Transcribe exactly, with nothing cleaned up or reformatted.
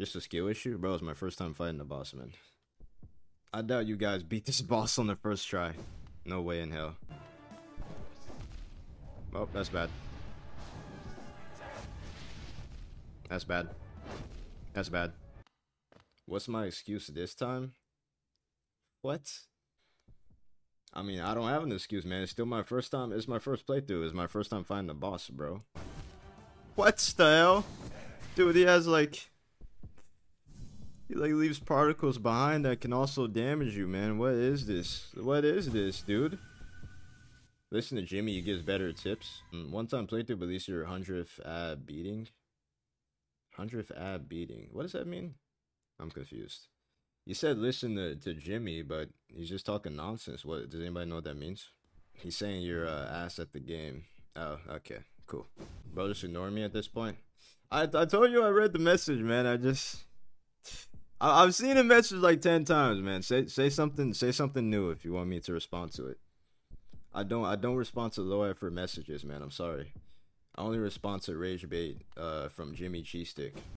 Just a skill issue? Bro, it's my first time fighting the boss, man. I doubt you guys beat this boss on the first try. No way in hell. Oh, that's bad. That's bad. That's bad. What's my excuse this time? What? I mean, I don't have an excuse, man. It's still my first time. It's my first playthrough. It's my first time fighting the boss, bro. What the hell? Dude, he has like... He like leaves particles behind that can also damage you, man. What is this? What is this, dude? Listen to Jimmy, he gives better tips. One time playthrough, but at least your hundredth ab beating. Hundredth ab beating. What does that mean? I'm confused. You said listen to, to Jimmy, but he's just talking nonsense. What does anybody know what that means? He's saying you're uh, ass at the game. Oh, okay, cool. Bro, just ignore me at this point. I I told you I read the message, man. I just I, I've seen the message like ten times, man. Say say something. Say something new if you want me to respond to it. I don't I don't respond to low effort messages, man. I'm sorry. I only respond to rage bait uh, from Jimmy Cheesestick.